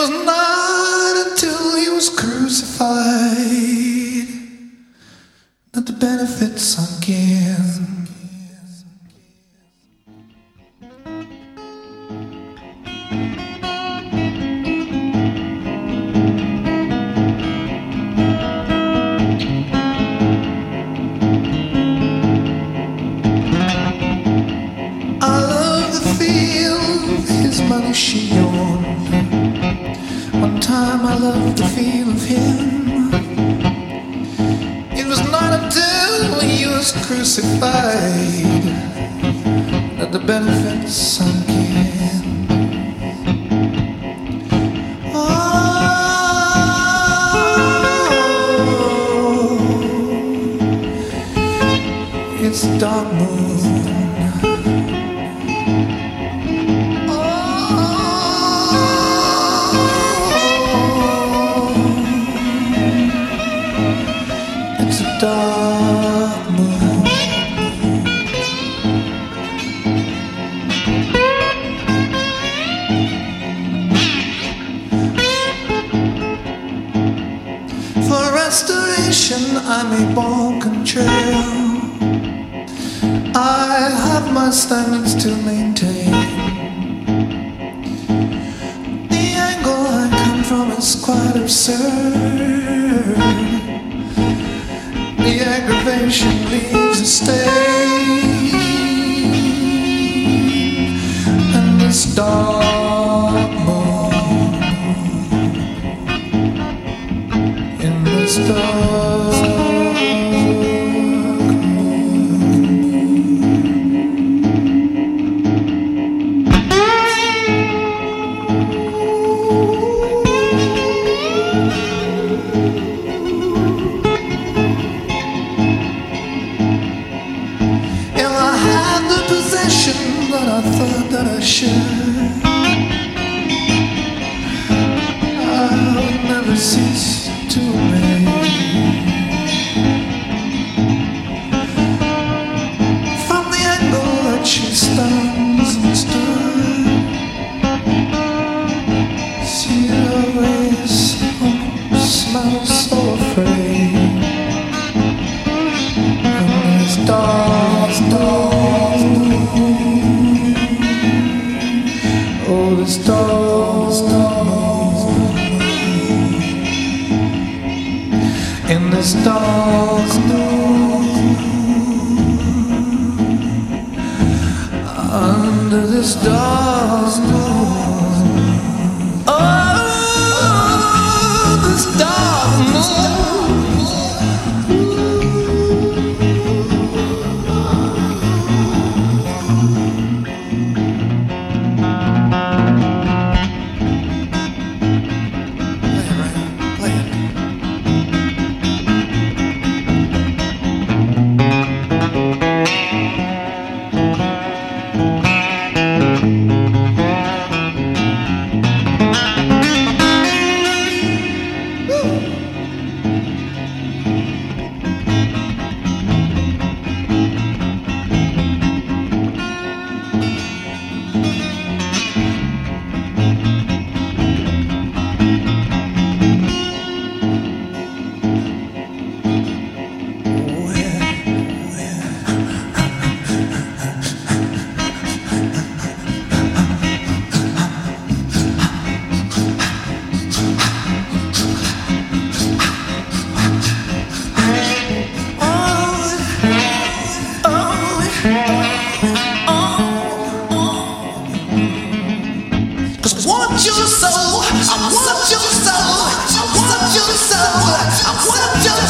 was not until he was crucified that the benefit sunk in. I love the feel of his money she owned. One time I loved the feel of him. It was not until he was crucified that the benefits sunk in. Oh, it's a dark moon. Dark moon. For restoration I'm a bon contraire. I have my standards to maintain. The angle I come from is quite absurd. The aggravation leaves a stain. And this dark moon, in this dark that I thought that I should, I would never cease to amaze. From the angle that she stands and stood, she always smells so afraid. And this dark, oh, this dark moon, in this dark moon, under this dark moon, oh, this dark moon. I want your soul, I want your soul, I want your soul, I want your